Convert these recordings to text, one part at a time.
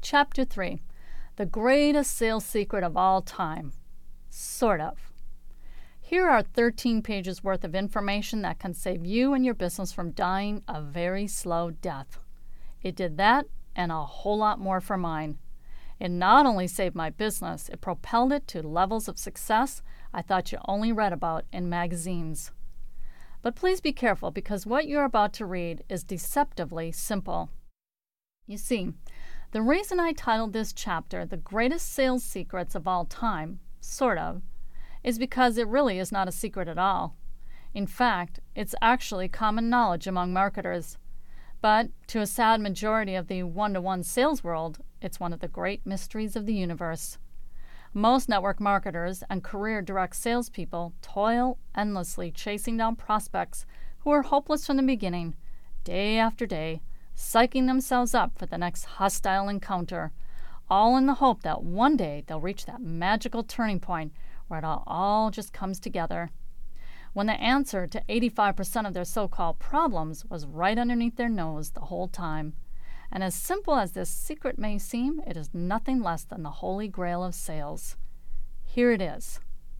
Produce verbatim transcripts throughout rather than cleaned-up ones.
Chapter three. The greatest sales secret of all time. Sort of. Here are thirteen pages worth of information that can save you and your business from dying a very slow death. It did that and a whole lot more for mine. It not only saved my business, it propelled it to levels of success I thought you only read about in magazines. But please be careful, because what you're about to read is deceptively simple. You see, the reason I titled this chapter The Greatest Sales Secrets of All Time, sort of, is because it really is not a secret at all. In fact, it's actually common knowledge among marketers. But to a sad majority of the one-to-one sales world, it's one of the great mysteries of the universe. Most network marketers and career direct salespeople toil endlessly chasing down prospects who are hopeless from the beginning, day after day, psyching themselves up for the next hostile encounter, all in the hope that one day they'll reach that magical turning point where it all, all just comes together. When the answer to eighty-five percent of their so-called problems was right underneath their nose the whole time. And as simple as this secret may seem, it is nothing less than the holy grail of sales. Here it is.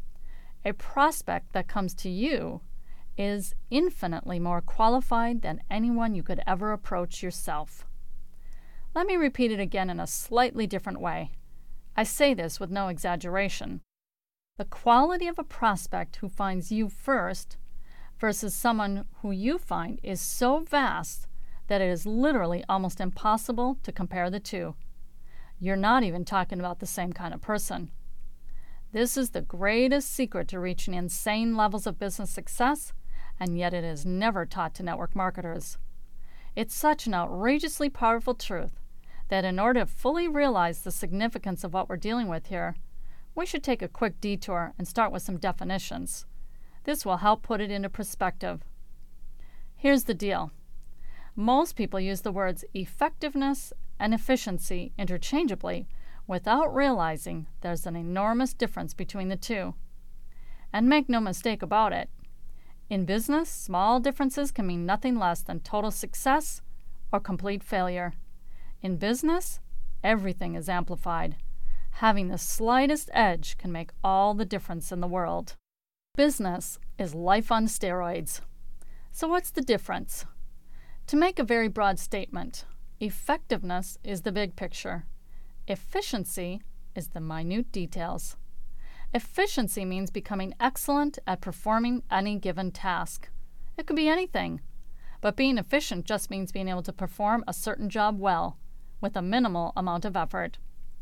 A prospect that comes to you is infinitely more qualified than anyone you could ever approach yourself. Let me repeat it again in a slightly different way. I say this with no exaggeration. The quality of a prospect who finds you first versus someone who you find is so vast that it is literally almost impossible to compare the two. You're not even talking about the same kind of person. This is the greatest secret to reaching insane levels of business success, and yet it is never taught to network marketers. It's such an outrageously powerful truth that in order to fully realize the significance of what we're dealing with here, we should take a quick detour and start with some definitions. This will help put it into perspective. Here's the deal. Most people use the words effectiveness and efficiency interchangeably without realizing there's an enormous difference between the two. And make no mistake about it, in business, small differences can mean nothing less than total success or complete failure. In business, everything is amplified. Having the slightest edge can make all the difference in the world. Business is life on steroids. So what's the difference? To make a very broad statement, effectiveness is the big picture. Efficiency is the minute details. Efficiency means becoming excellent at performing any given task. It could be anything, but being efficient just means being able to perform a certain job well, with a minimal amount of effort.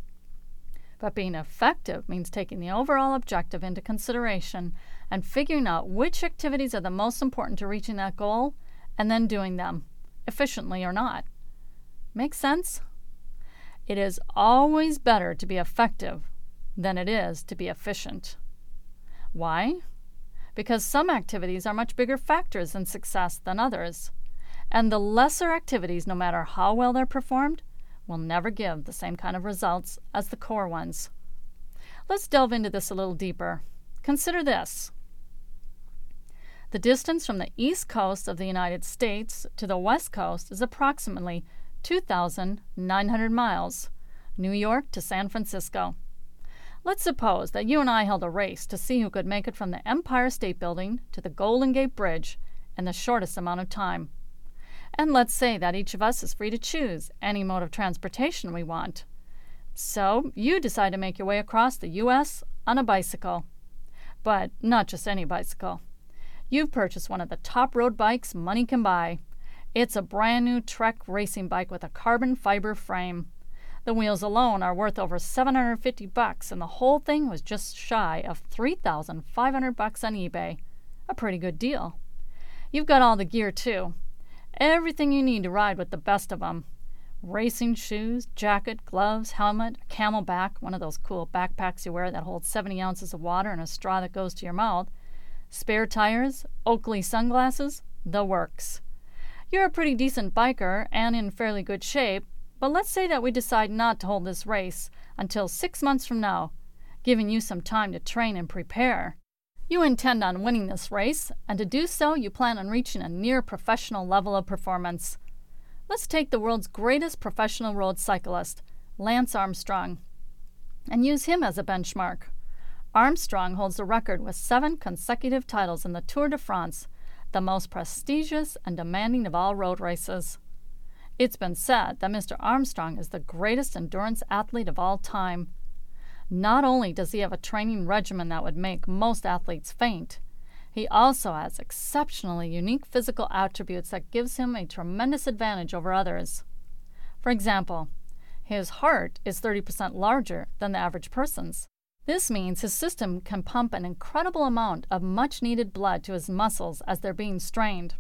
But being effective means taking the overall objective into consideration and figuring out which activities are the most important to reaching that goal, and then doing them, efficiently or not. Make sense? It is always better to be effective than it is to be efficient. Why? Because some activities are much bigger factors in success than others, and the lesser activities, no matter how well they're performed, will never give the same kind of results as the core ones. Let's delve into this a little deeper. Consider this. The distance from the east coast of the United States to the west coast is approximately two thousand nine hundred miles, New York to San Francisco. Let's suppose that you and I held a race to see who could make it from the Empire State Building to the Golden Gate Bridge in the shortest amount of time. And let's say that each of us is free to choose any mode of transportation we want. So you decide to make your way across the U S on a bicycle. But not just any bicycle. You've purchased one of the top road bikes money can buy. It's a brand new Trek racing bike with a carbon fiber frame. The wheels alone are worth over seven hundred fifty bucks, and the whole thing was just shy of three thousand five hundred bucks on eBay. A pretty good deal. You've got all the gear too. Everything you need to ride with the best of them. Racing shoes, jacket, gloves, helmet, a Camelback, one of those cool backpacks you wear that holds seventy ounces of water and a straw that goes to your mouth, spare tires, Oakley sunglasses, the works. You're a pretty decent biker and in fairly good shape, but let's say that we decide not to hold this race until six months from now, giving you some time to train and prepare. You intend on winning this race, and to do so you plan on reaching a near-professional level of performance. Let's take the world's greatest professional road cyclist, Lance Armstrong, and use him as a benchmark. Armstrong holds the record with seven consecutive titles in the Tour de France, the most prestigious and demanding of all road races. It's been said that Mister Armstrong is the greatest endurance athlete of all time. Not only does he have a training regimen that would make most athletes faint, he also has exceptionally unique physical attributes that gives him a tremendous advantage over others. For example, his heart is thirty percent larger than the average person's. This means his system can pump an incredible amount of much-needed blood to his muscles as they're being strained.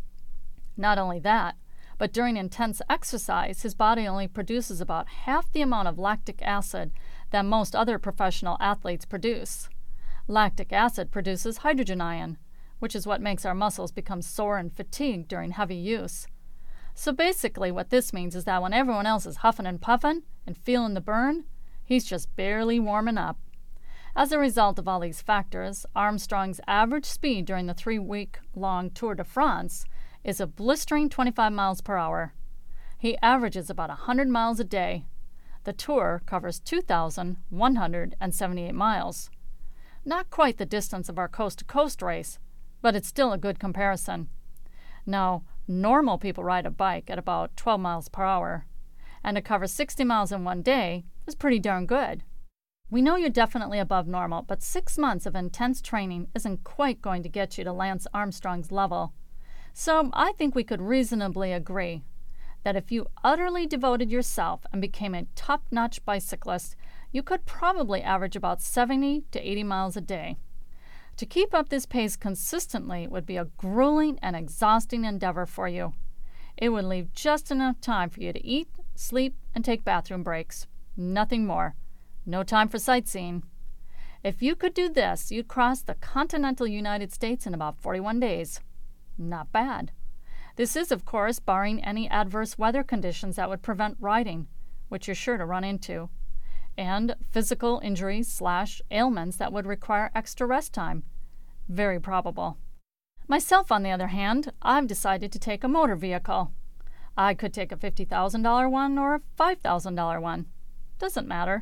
Not only that, but during intense exercise, his body only produces about half the amount of lactic acid that most other professional athletes produce. Lactic acid produces hydrogen ion, which is what makes our muscles become sore and fatigued during heavy use. So basically what this means is that when everyone else is huffing and puffing and feeling the burn, he's just barely warming up. As a result of all these factors, Armstrong's average speed during the three-week-long Tour de France is a blistering twenty-five miles per hour. He averages about one hundred miles a day. The Tour covers two thousand one hundred seventy-eight miles. Not quite the distance of our coast-to-coast race, but it's still a good comparison. Now, normal people ride a bike at about twelve miles per hour, and to cover sixty miles in one day is pretty darn good. We know you're definitely above normal, but six months of intense training isn't quite going to get you to Lance Armstrong's level. So I think we could reasonably agree that if you utterly devoted yourself and became a top-notch bicyclist, you could probably average about seventy to eighty miles a day. To keep up this pace consistently would be a grueling and exhausting endeavor for you. It would leave just enough time for you to eat, sleep, and take bathroom breaks. Nothing more. No time for sightseeing. If you could do this, you'd cross the continental United States in about forty-one days. Not bad. This is, of course, barring any adverse weather conditions that would prevent riding, which you're sure to run into, and physical injuries slash ailments that would require extra rest time. Very probable. Myself, on the other hand, I've decided to take a motor vehicle. I could take a fifty thousand dollars one or a five thousand dollars one. Doesn't matter.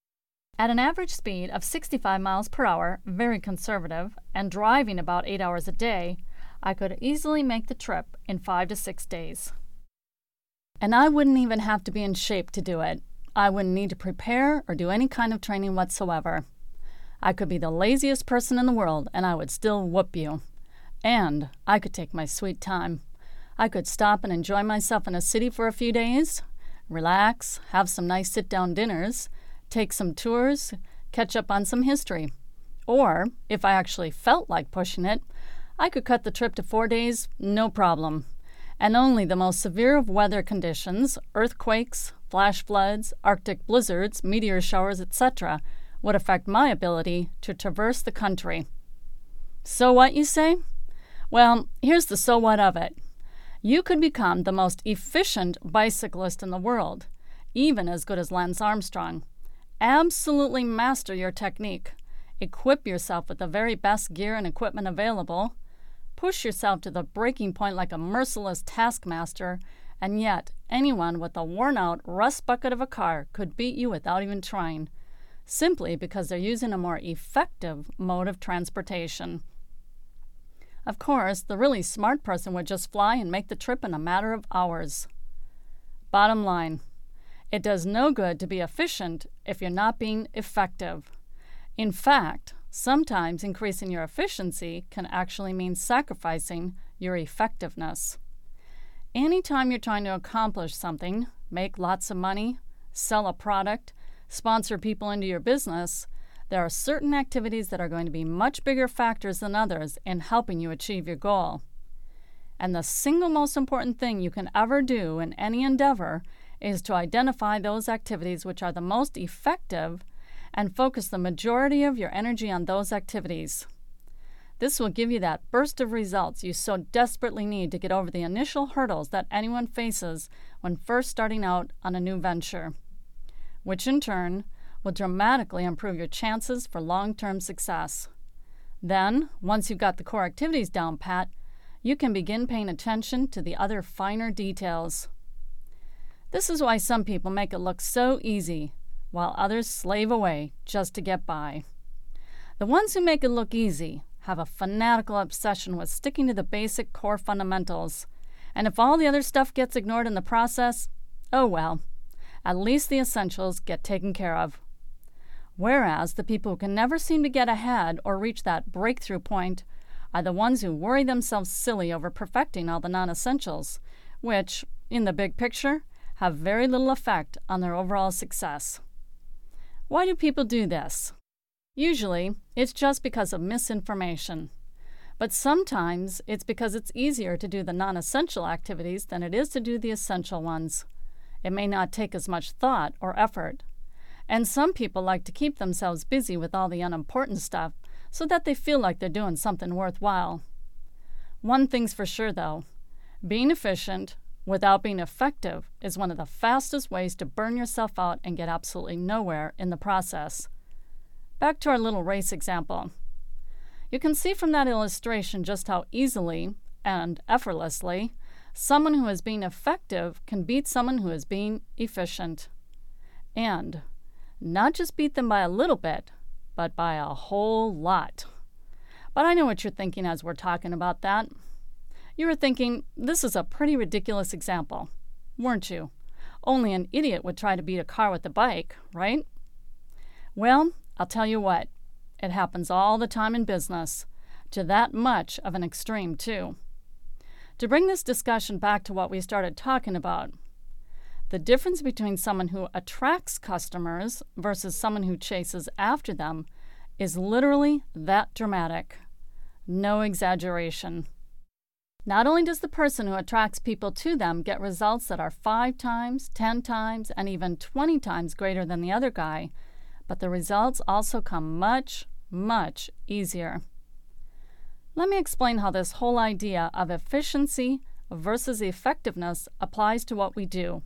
At an average speed of sixty-five miles per hour, very conservative, and driving about eight hours a day, I could easily make the trip in five to six days. And I wouldn't even have to be in shape to do it. I wouldn't need to prepare or do any kind of training whatsoever. I could be the laziest person in the world, and I would still whoop you. And I could take my sweet time. I could stop and enjoy myself in a city for a few days, relax, have some nice sit-down dinners, take some tours, catch up on some history. Or, if I actually felt like pushing it, I could cut the trip to four days, no problem. And only the most severe of weather conditions, earthquakes, flash floods, Arctic blizzards, meteor showers, et cetera, would affect my ability to traverse the country. So what, you say? Well, here's the so what of it. You could become the most efficient bicyclist in the world, even as good as Lance Armstrong. Absolutely master your technique. Equip yourself with the very best gear and equipment available. Push yourself to the breaking point like a merciless taskmaster, and yet anyone with a worn-out rust bucket of a car could beat you without even trying, simply because they're using a more effective mode of transportation. Of course, the really smart person would just fly and make the trip in a matter of hours. Bottom line, it does no good to be efficient if you're not being effective. In fact, sometimes increasing your efficiency can actually mean sacrificing your effectiveness. Anytime you're trying to accomplish something, make lots of money, sell a product, sponsor people into your business, there are certain activities that are going to be much bigger factors than others in helping you achieve your goal. And the single most important thing you can ever do in any endeavor is to identify those activities which are the most effective and focus the majority of your energy on those activities. This will give you that burst of results you so desperately need to get over the initial hurdles that anyone faces when first starting out on a new venture, which in turn will dramatically improve your chances for long-term success. Then, once you've got the core activities down pat, you can begin paying attention to the other finer details. This is why some people make it look so easy, while others slave away just to get by. The ones who make it look easy have a fanatical obsession with sticking to the basic core fundamentals, and if all the other stuff gets ignored in the process, oh well, at least the essentials get taken care of. Whereas the people who can never seem to get ahead or reach that breakthrough point are the ones who worry themselves silly over perfecting all the non-essentials, which, in the big picture, have very little effect on their overall success. Why do people do this? Usually, it's just because of misinformation. But sometimes it's because it's easier to do the non-essential activities than it is to do the essential ones. It may not take as much thought or effort. And some people like to keep themselves busy with all the unimportant stuff so that they feel like they're doing something worthwhile. One thing's for sure, though. Being efficient without being effective is one of the fastest ways to burn yourself out and get absolutely nowhere in the process. Back to our little race example. You can see from that illustration just how easily and effortlessly someone who is being effective can beat someone who is being efficient. And not just beat them by a little bit, but by a whole lot. But I know what you're thinking as we're talking about that. You were thinking, this is a pretty ridiculous example, weren't you? Only an idiot would try to beat a car with a bike, right? Well, I'll tell you what, it happens all the time in business, to that much of an extreme, too. To bring this discussion back to what we started talking about, the difference between someone who attracts customers versus someone who chases after them is literally that dramatic. No exaggeration. Not only does the person who attracts people to them get results that are five times, ten times, and even twenty times greater than the other guy, but the results also come much, much easier. Let me explain how this whole idea of efficiency versus effectiveness applies to what we do.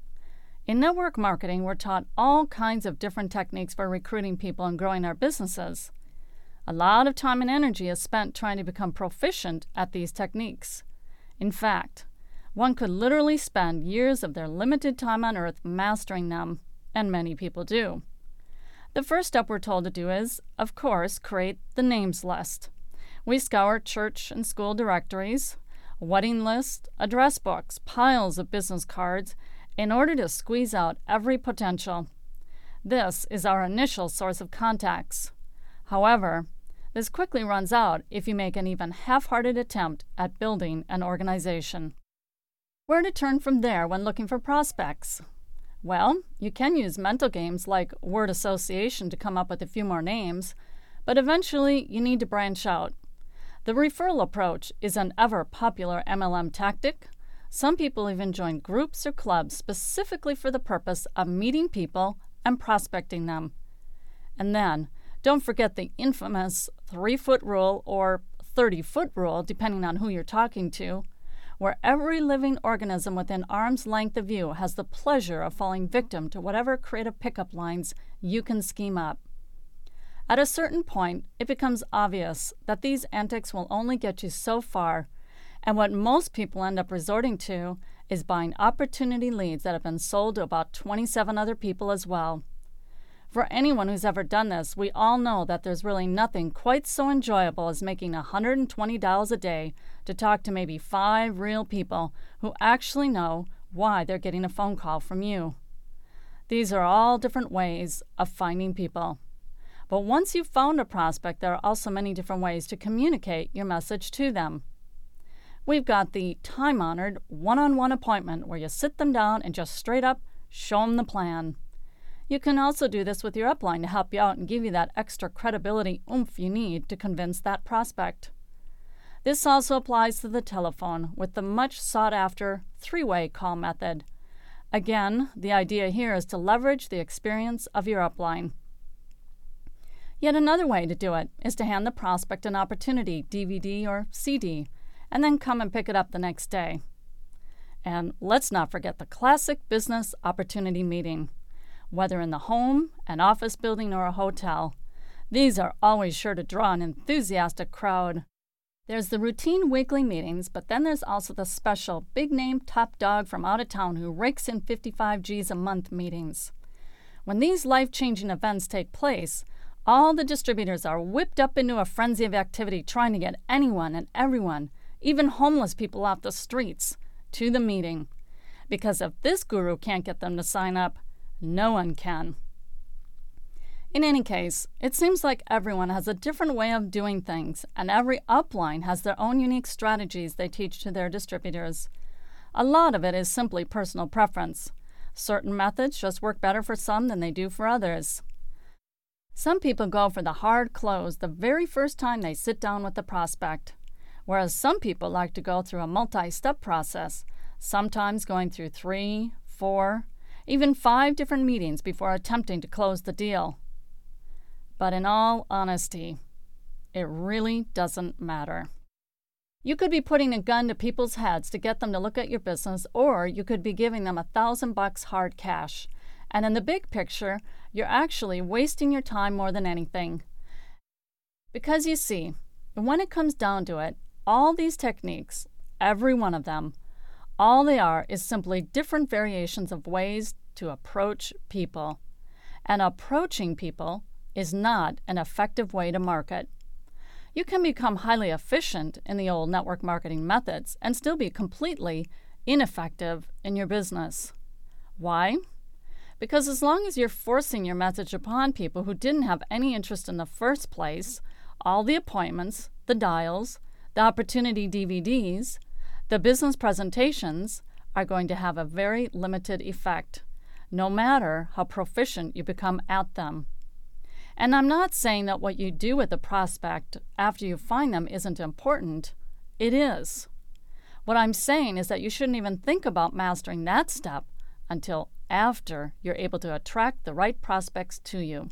In network marketing, we're taught all kinds of different techniques for recruiting people and growing our businesses. A lot of time and energy is spent trying to become proficient at these techniques. In fact, one could literally spend years of their limited time on earth mastering them, and many people do. The first step we're told to do is, of course, create the names list. We scour church and school directories, wedding lists, address books, piles of business cards, in order to squeeze out every potential. This is our initial source of contacts. However, this quickly runs out if you make an even half-hearted attempt at building an organization. Where to turn from there when looking for prospects? Well, you can use mental games like word association to come up with a few more names, but eventually you need to branch out. The referral approach is an ever-popular M L M tactic. Some people even join groups or clubs specifically for the purpose of meeting people and prospecting them. And then, don't forget the infamous three-foot rule or thirty-foot rule, depending on who you're talking to, where every living organism within arm's length of you has the pleasure of falling victim to whatever creative pickup lines you can scheme up. At a certain point, it becomes obvious that these antics will only get you so far, and what most people end up resorting to is buying opportunity leads that have been sold to about twenty-seven other people as well. For anyone who's ever done this, we all know that there's really nothing quite so enjoyable as making one hundred twenty dollars a day to talk to maybe five real people who actually know why they're getting a phone call from you. These are all different ways of finding people. But once you've found a prospect, there are also many different ways to communicate your message to them. We've got the time-honored one-on-one appointment where you sit them down and just straight up show them the plan. You can also do this with your upline to help you out and give you that extra credibility oomph you need to convince that prospect. This also applies to the telephone with the much sought-after three-way call method. Again, the idea here is to leverage the experience of your upline. Yet another way to do it is to hand the prospect an opportunity, D V D or C D, and then come and pick it up the next day. And let's not forget the classic business opportunity meeting. Whether in the home, an office building, or a hotel, these are always sure to draw an enthusiastic crowd. There's the routine weekly meetings, but then there's also the special big-name top dog from out of town who rakes in fifty-five G's a month meetings. When these life-changing events take place, all the distributors are whipped up into a frenzy of activity trying to get anyone and everyone, even homeless people off the streets, to the meeting. Because if this guru can't get them to sign up, no one can. In any case, it seems like everyone has a different way of doing things, and every upline has their own unique strategies they teach to their distributors. A lot of it is simply personal preference. Certain methods just work better for some than they do for others. Some people go for the hard close the very first time they sit down with the prospect, whereas some people like to go through a multi-step process, sometimes going through three, four, even five different meetings before attempting to close the deal. But in all honesty, it really doesn't matter. You could be putting a gun to people's heads to get them to look at your business, or you could be giving them a thousand bucks hard cash. And in the big picture, you're actually wasting your time more than anything. Because you see, when it comes down to it, all these techniques, every one of them, all they are is simply different variations of ways to approach people. And approaching people is not an effective way to market. You can become highly efficient in the old network marketing methods and still be completely ineffective in your business. Why? Because as long as you're forcing your message upon people who didn't have any interest in the first place, all the appointments, the dials, the opportunity D V Ds, the business presentations are going to have a very limited effect, no matter how proficient you become at them. And I'm not saying that what you do with the prospect after you find them isn't important. It is. What I'm saying is that you shouldn't even think about mastering that step until after you're able to attract the right prospects to you.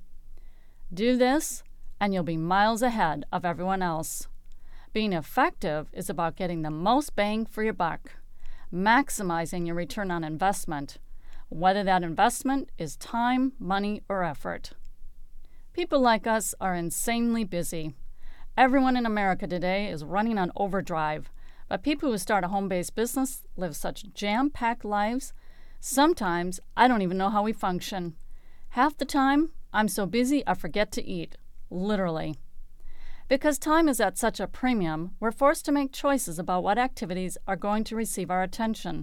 Do this, and you'll be miles ahead of everyone else. Being effective is about getting the most bang for your buck, maximizing your return on investment, whether that investment is time, money, or effort. People like us are insanely busy. Everyone in America today is running on overdrive, but people who start a home-based business live such jam-packed lives. Sometimes I don't even know how we function. Half the time, I'm so busy I forget to eat, literally. Because time is at such a premium, we're forced to make choices about what activities are going to receive our attention.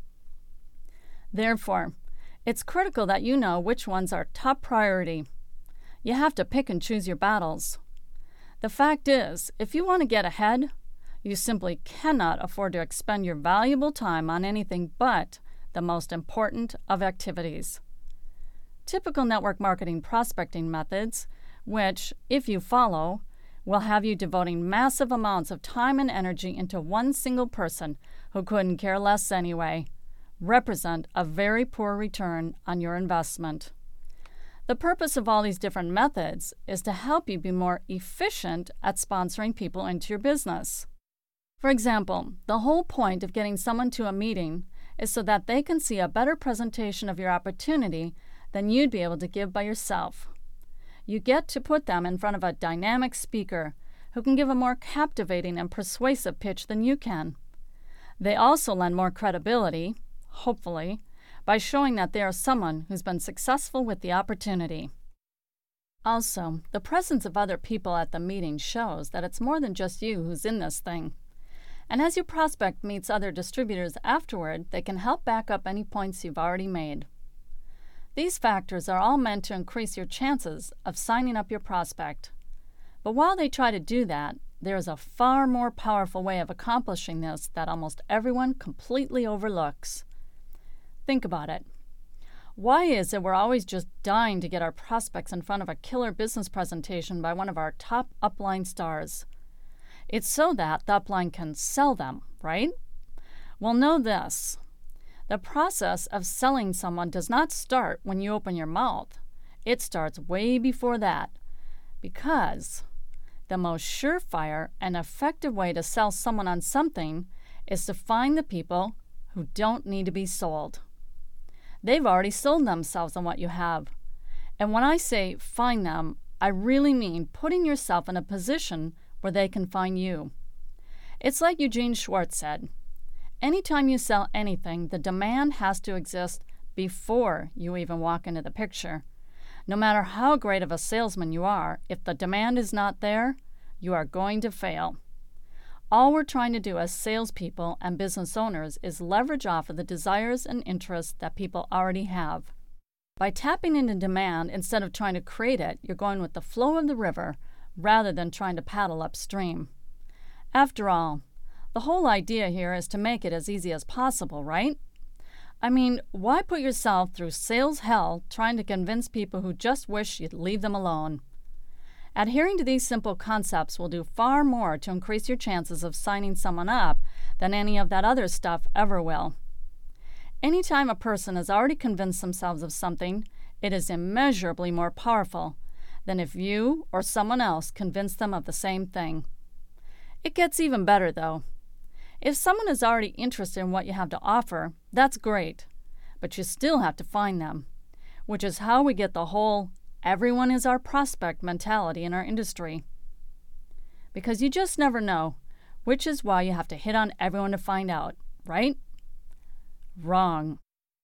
Therefore, it's critical that you know which ones are top priority. You have to pick and choose your battles. The fact is, if you want to get ahead, you simply cannot afford to expend your valuable time on anything but the most important of activities. Typical network marketing prospecting methods, which, if you follow, will have you devoting massive amounts of time and energy into one single person who couldn't care less anyway, represent a very poor return on your investment. The purpose of all these different methods is to help you be more efficient at sponsoring people into your business. For example, the whole point of getting someone to a meeting is so that they can see a better presentation of your opportunity than you'd be able to give by yourself. You get to put them in front of a dynamic speaker who can give a more captivating and persuasive pitch than you can. They also lend more credibility, hopefully, by showing that they are someone who's been successful with the opportunity. Also, the presence of other people at the meeting shows that it's more than just you who's in this thing. And as your prospect meets other distributors afterward, they can help back up any points you've already made. These factors are all meant to increase your chances of signing up your prospect. But while they try to do that, there is a far more powerful way of accomplishing this that almost everyone completely overlooks. Think about it. Why is it we're always just dying to get our prospects in front of a killer business presentation by one of our top upline stars? It's so that the upline can sell them, right? Well, know this. The process of selling someone does not start when you open your mouth. It starts way before that. Because the most surefire and effective way to sell someone on something is to find the people who don't need to be sold. They've already sold themselves on what you have. And when I say find them, I really mean putting yourself in a position where they can find you. It's like Eugene Schwartz said, anytime you sell anything, the demand has to exist before you even walk into the picture. No matter how great of a salesman you are, if the demand is not there, you are going to fail. All we're trying to do as salespeople and business owners is leverage off of the desires and interests that people already have. By tapping into demand instead of trying to create it, you're going with the flow of the river rather than trying to paddle upstream. After all, the whole idea here is to make it as easy as possible, right? I mean, why put yourself through sales hell trying to convince people who just wish you'd leave them alone? Adhering to these simple concepts will do far more to increase your chances of signing someone up than any of that other stuff ever will. Anytime a person has already convinced themselves of something, it is immeasurably more powerful than if you or someone else convinced them of the same thing. It gets even better, though. If someone is already interested in what you have to offer, that's great, but you still have to find them, which is how we get the whole everyone is our prospect mentality in our industry. Because you just never know, which is why you have to hit on everyone to find out, right? Wrong.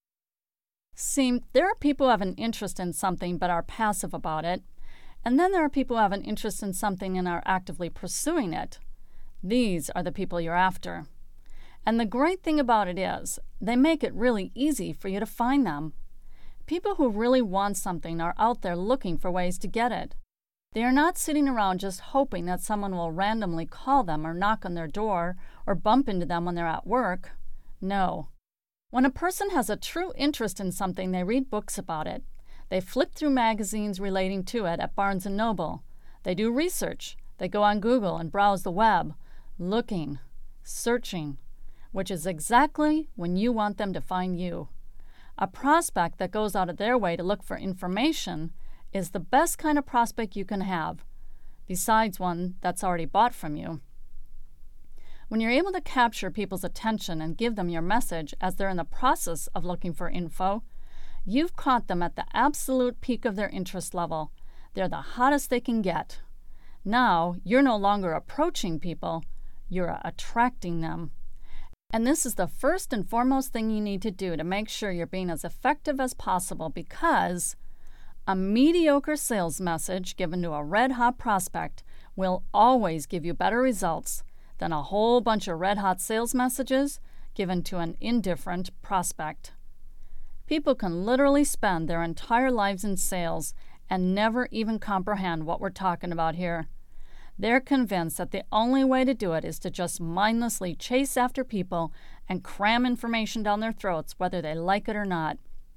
See, there are people who have an interest in something but are passive about it, and then there are people who have an interest in something and are actively pursuing it. These are the people you're after. And the great thing about it is, they make it really easy for you to find them. People who really want something are out there looking for ways to get it. They are not sitting around just hoping that someone will randomly call them or knock on their door or bump into them when they're at work. No. When a person has a true interest in something, they read books about it. They flip through magazines relating to it at Barnes and Noble. They do research. They go on Google and browse the web, looking, searching, which is exactly when you want them to find you. A prospect that goes out of their way to look for information is the best kind of prospect you can have, besides one that's already bought from you. When you're able to capture people's attention and give them your message as they're in the process of looking for info, you've caught them at the absolute peak of their interest level. They're the hottest they can get. Now, you're no longer approaching people, you're attracting them. And this is the first and foremost thing you need to do to make sure you're being as effective as possible, because a mediocre sales message given to a red-hot prospect will always give you better results than a whole bunch of red-hot sales messages given to an indifferent prospect. People can literally spend their entire lives in sales and never even comprehend what we're talking about here. They're convinced that the only way to do it is to just mindlessly chase after people and cram information down their throats, whether they like it or not.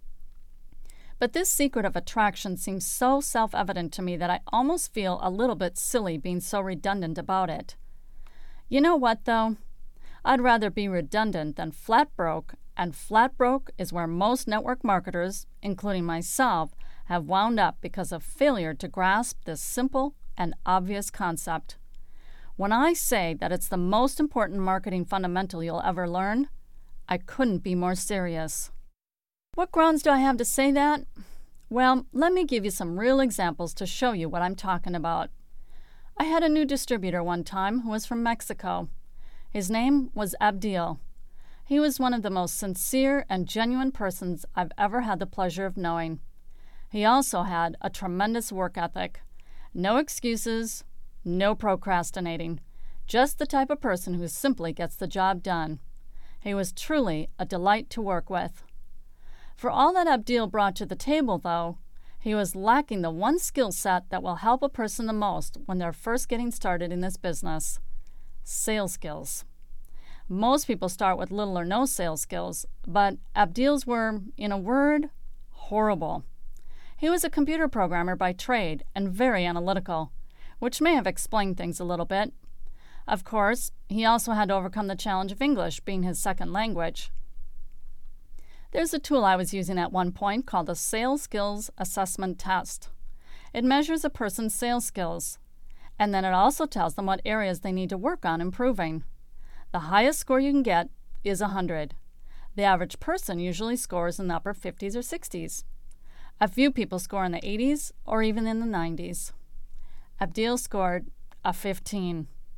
But this secret of attraction seems so self-evident to me that I almost feel a little bit silly being so redundant about it. You know what, though? I'd rather be redundant than flat broke, and flat broke is where most network marketers, including myself, have wound up because of failure to grasp this simple and obvious concept. When I say that it's the most important marketing fundamental you'll ever learn, I couldn't be more serious. What grounds do I have to say that? Well, let me give you some real examples to show you what I'm talking about. I had a new distributor one time who was from Mexico. His name was Abdil. He was one of the most sincere and genuine persons I've ever had the pleasure of knowing. He also had a tremendous work ethic. No excuses, no procrastinating. Just the type of person who simply gets the job done. He was truly a delight to work with. For all that Abdil brought to the table, though, he was lacking the one skill set that will help a person the most when they're first getting started in this business: sales skills. Most people start with little or no sales skills, but Abdil's were, in a word, horrible. He was a computer programmer by trade and very analytical, which may have explained things a little bit. Of course, he also had to overcome the challenge of English being his second language. There's a tool I was using at one point called the Sales Skills Assessment Test. It measures a person's sales skills, and then it also tells them what areas they need to work on improving. The highest score you can get is one hundred. The average person usually scores in the upper fifties or sixties. A few people score in the eighties or even in the nineties. Abdil scored a fifteen.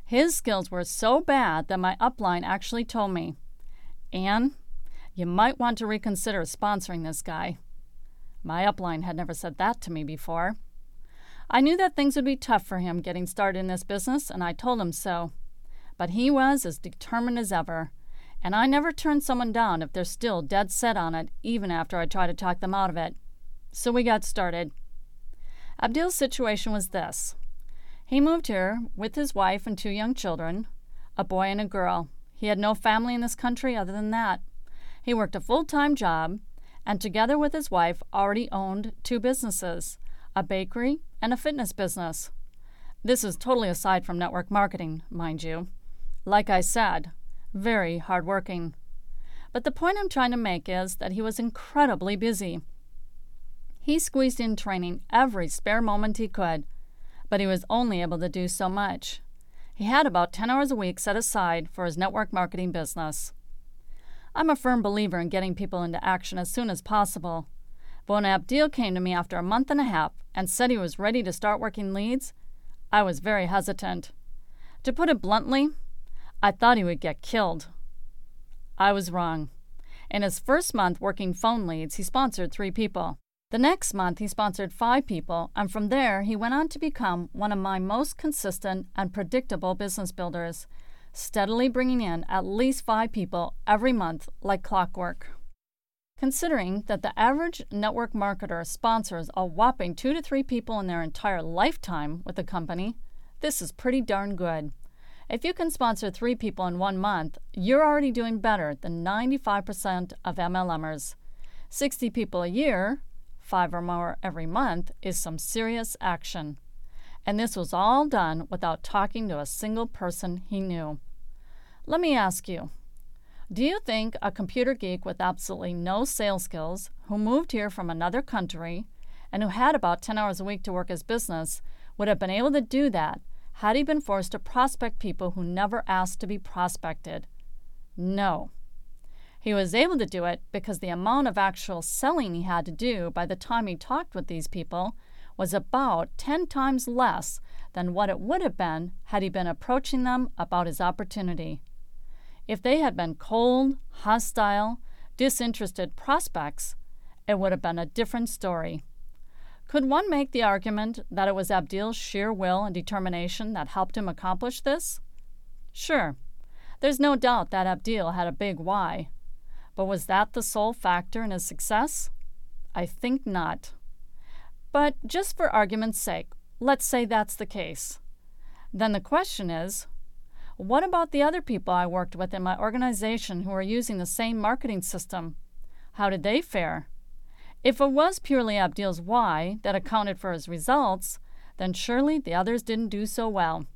His skills were so bad that my upline actually told me, "Anne, you might want to reconsider sponsoring this guy." My upline had never said that to me before. I knew that things would be tough for him getting started in this business, and I told him so. But he was as determined as ever, and I never turn someone down if they're still dead set on it, even after I try to talk them out of it. So we got started. Abdil's situation was this. He moved here with his wife and two young children, a boy and a girl. He had no family in this country other than that. He worked a full-time job, and together with his wife already owned two businesses, a bakery and a fitness business. This is totally aside from network marketing, mind you. Like I said, very hardworking. But the point I'm trying to make is that he was incredibly busy. He squeezed in training every spare moment he could, but he was only able to do so much. He had about ten hours a week set aside for his network marketing business. I'm a firm believer in getting people into action as soon as possible. But when Abdil came to me after a month and a half and said he was ready to start working leads, I was very hesitant. To put it bluntly, I thought he would get killed. I was wrong. In his first month working phone leads, he sponsored three people. The next month, he sponsored five people, and from there, he went on to become one of my most consistent and predictable business builders, steadily bringing in at least five people every month like clockwork. Considering that the average network marketer sponsors a whopping two to three people in their entire lifetime with a company, this is pretty darn good. If you can sponsor three people in one month, you're already doing better than ninety-five percent of M L Mers. sixty people a year, five or more every month, is some serious action. And this was all done without talking to a single person he knew. Let me ask you, do you think a computer geek with absolutely no sales skills, who moved here from another country, and who had about ten hours a week to work his business, would have been able to do that had he been forced to prospect people who never asked to be prospected? No. He was able to do it because the amount of actual selling he had to do by the time he talked with these people was about ten times less than what it would have been had he been approaching them about his opportunity. If they had been cold, hostile, disinterested prospects, it would have been a different story. Could one make the argument that it was Abdil's sheer will and determination that helped him accomplish this? Sure. There's no doubt that Abdil had a big why. But was that the sole factor in his success? I think not. But just for argument's sake, let's say that's the case. Then the question is, what about the other people I worked with in my organization who were using the same marketing system? How did they fare? If it was purely Abdil's why that accounted for his results, then surely the others didn't do so well.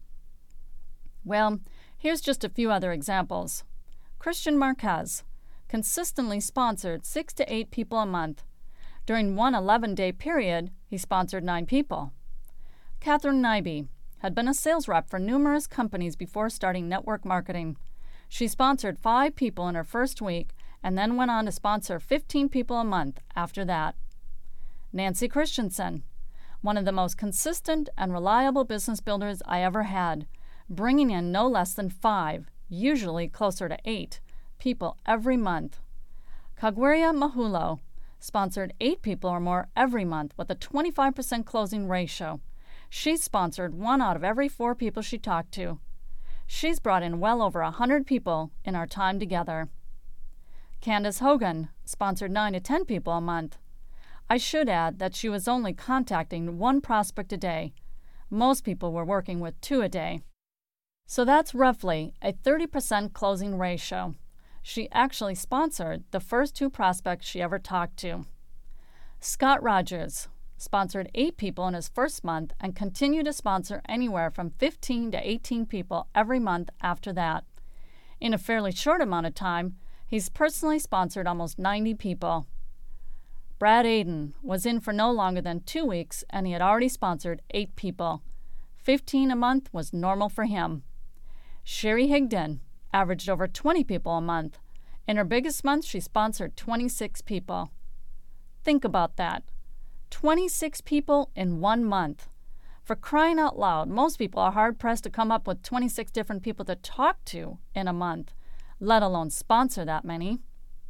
Well, here's just a few other examples. Christian Marquez consistently sponsored six to eight people a month. During one eleven-day period, he sponsored nine people. Catherine Nyby had been a sales rep for numerous companies before starting network marketing. She sponsored five people in her first week and then went on to sponsor fifteen people a month after that. Nancy Christensen, one of the most consistent and reliable business builders I ever had, bringing in no less than five, usually closer to eight, people every month. Kagweria Mahulo sponsored eight people or more every month with a twenty-five percent closing ratio. She sponsored one out of every four people she talked to. She's brought in well over one hundred people in our time together. Candace Hogan sponsored nine to ten people a month. I should add that she was only contacting one prospect a day. Most people were working with two a day. So that's roughly a thirty percent closing ratio. She actually sponsored the first two prospects she ever talked to. Scott Rogers sponsored eight people in his first month and continued to sponsor anywhere from fifteen to eighteen people every month after that. In a fairly short amount of time, he's personally sponsored almost ninety people. Brad Aden was in for no longer than two weeks and he had already sponsored eight people. fifteen a month was normal for him. Sherry Higdon averaged over twenty people a month. In her biggest month, she sponsored twenty-six people. Think about that. twenty-six people in one month. For crying out loud, most people are hard-pressed to come up with twenty-six different people to talk to in a month, let alone sponsor that many.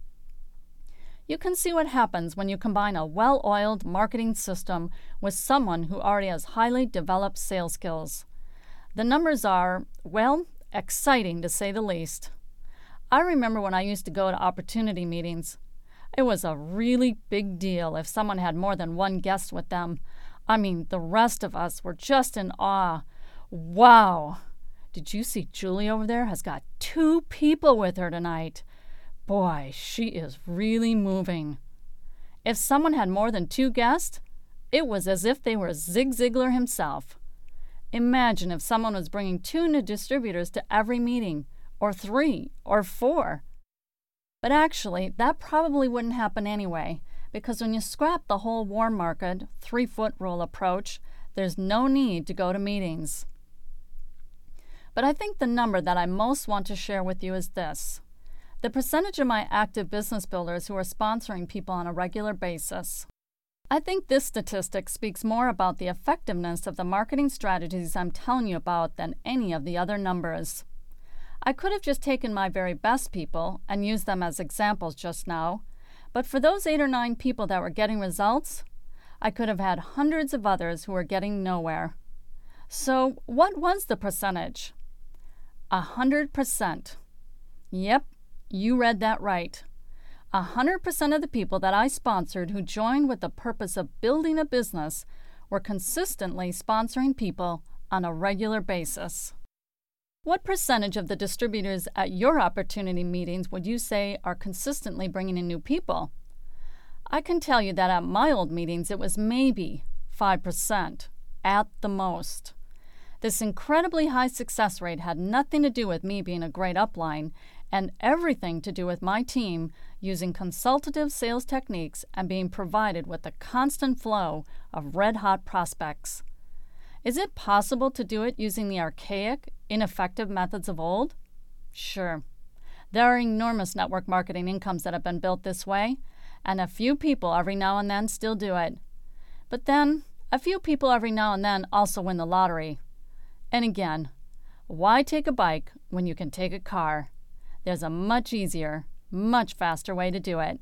You can see what happens when you combine a well-oiled marketing system with someone who already has highly developed sales skills. The numbers are, well, exciting to say the least. I remember when I used to go to opportunity meetings. It was a really big deal if someone had more than one guest with them. I mean, the rest of us were just in awe. Wow! Did you see Julie over there has got two people with her tonight? Boy, she is really moving. If someone had more than two guests, it was as if they were Zig Ziglar himself. Imagine if someone was bringing two new distributors to every meeting, or three, or four. But actually, that probably wouldn't happen anyway, because when you scrap the whole warm market, three-foot rule approach, there's no need to go to meetings. But I think the number that I most want to share with you is this: the percentage of my active business builders who are sponsoring people on a regular basis. I think this statistic speaks more about the effectiveness of the marketing strategies I'm telling you about than any of the other numbers. I could have just taken my very best people and used them as examples just now, but for those eight or nine people that were getting results, I could have had hundreds of others who were getting nowhere. So what was the percentage? A hundred percent. Yep, you read that right. A hundred percent of the people that I sponsored who joined with the purpose of building a business were consistently sponsoring people on a regular basis. What percentage of the distributors at your opportunity meetings would you say are consistently bringing in new people? I can tell you that at my old meetings it was maybe five percent, at the most. This incredibly high success rate had nothing to do with me being a great upline and everything to do with my team using consultative sales techniques and being provided with a constant flow of red-hot prospects. Is it possible to do it using the archaic, ineffective methods of old? Sure. There are enormous network marketing incomes that have been built this way, and a few people every now and then still do it. But then, a few people every now and then also win the lottery. And again, why take a bike when you can take a car? There's a much easier, much faster way to do it.